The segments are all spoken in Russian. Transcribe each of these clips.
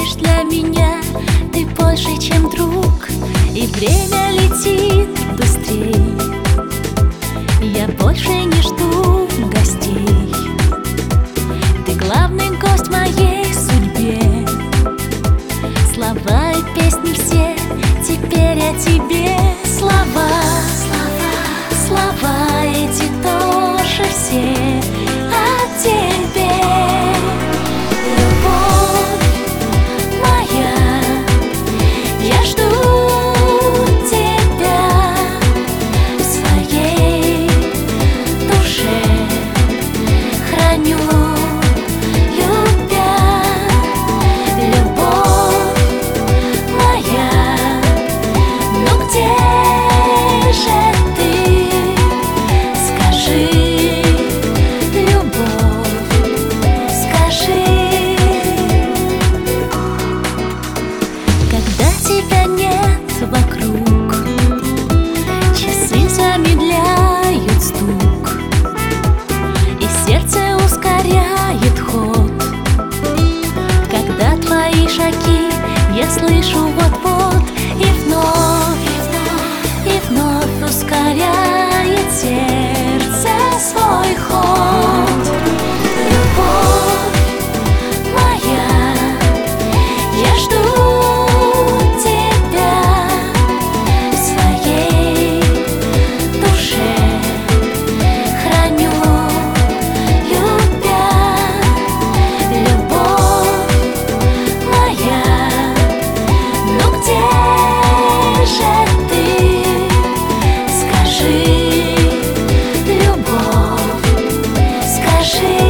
значишь для меня, ты больше, чем друг, и время летит быстрей. Я больше не жду гостей, ты главный гость в моей судьбе. Слова и песни все теперь о тебе. Слова, слова эти тоже все о тебе. Любовь моя, я жду тебя в своей душе, храню, любя. Любовь моя, ну где же ты? Скажи, любовь, скажи. Когда тебя нет вокруг, часы замедляют стук, и сердце ускоряет ход. Когда твои шаги я слышу вот-вот, и вновь ускоряет сердце свой ход. Любовь моя, я жду тебя в своей душе, храню, любя. Любовь моя, ну где же ты? Скажи, любовь, скажи.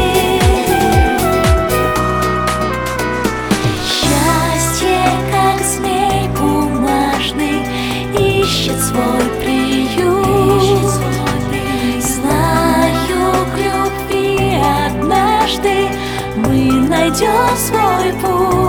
Счастье, как змей бумажный, ищет свой приют. Знаю, к любви однажды мы найдем свой путь.